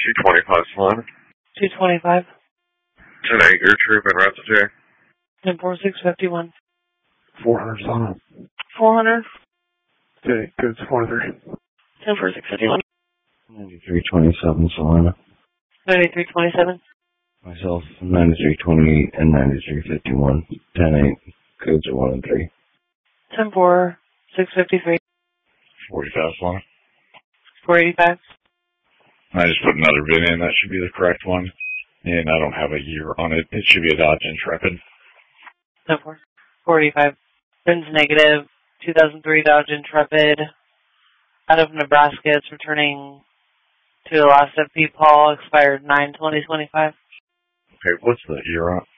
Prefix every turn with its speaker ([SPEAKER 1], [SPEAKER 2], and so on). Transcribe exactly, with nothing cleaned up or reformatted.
[SPEAKER 1] two twenty-five Solana.
[SPEAKER 2] two twenty-five.
[SPEAKER 1] ten eight Gertrude and Raptor.
[SPEAKER 2] ten four six fifty-one.
[SPEAKER 3] four hundred Solana.
[SPEAKER 2] four hundred.
[SPEAKER 3] Okay, good, four three.
[SPEAKER 2] ten four six fifty-one.
[SPEAKER 4] ninety-three twenty-seven Solana.
[SPEAKER 2] ninety-three twenty-seven.
[SPEAKER 4] Myself, ninety-three twenty-eight and ninety-three fifty-one. ten eight. Codes are one and three.
[SPEAKER 2] ten four six fifty-three.
[SPEAKER 1] forty-five Solana.
[SPEAKER 2] four eighty-five.
[SPEAKER 1] I just put another VIN in. That should be the correct one. And I don't have a year on it. It should be a Dodge Intrepid.
[SPEAKER 2] ten four. four eighty-five. VIN's negative. two thousand three Dodge Intrepid. Out of Nebraska. It's returning to the last F P Paul. Expired nine twenty twenty-five.
[SPEAKER 1] Okay, what's the year on?